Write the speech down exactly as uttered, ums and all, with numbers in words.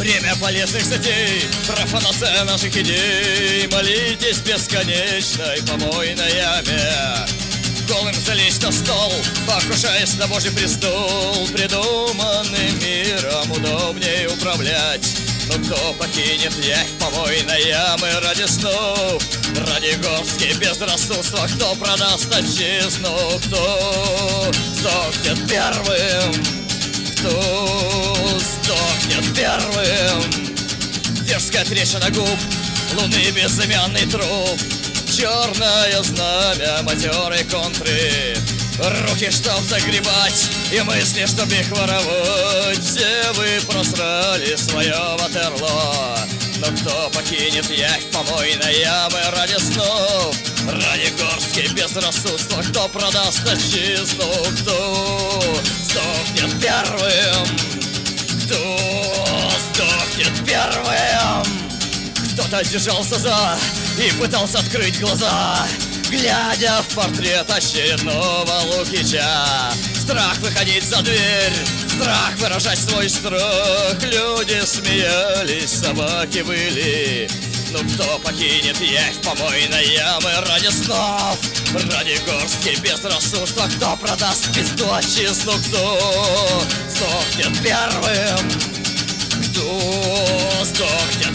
Время полезных статей, профанация наших идей. Молитесь бесконечной помойной яме. Голым залезть на стол, покушаясь на Божий престол. Придуманным миром удобнее управлять. Но кто покинет явь помойной ямы ради снов, ради горстки безрассудства? Кто продаст отчизну? Кто сдохнет первым? Кто сдохнет первым? Дерзкая трещина губ, луны безымянный труп, черное знамя матерой контры. Руки, чтоб загребать, и мысли, чтоб их воровать. Все вы просрали свое Ватерлоо. Но кто покинет явь помойной ямы ради снов, ради горстки безрассудства? Кто продаст отчизну? Кто сдохнет первым? Кто сдохнет первым? Кто-то держался за и пытался открыть глаза, глядя в портрет очередного Лукича. Страх выходить за дверь, страх выражать свой страх. Люди смеялись, собаки выли. Ну кто покинет явь помойной ямы ради снов, ради горстки безрассудства? Кто продаст пизду отчизну? Кто сдохнет первым? Кто сдохнет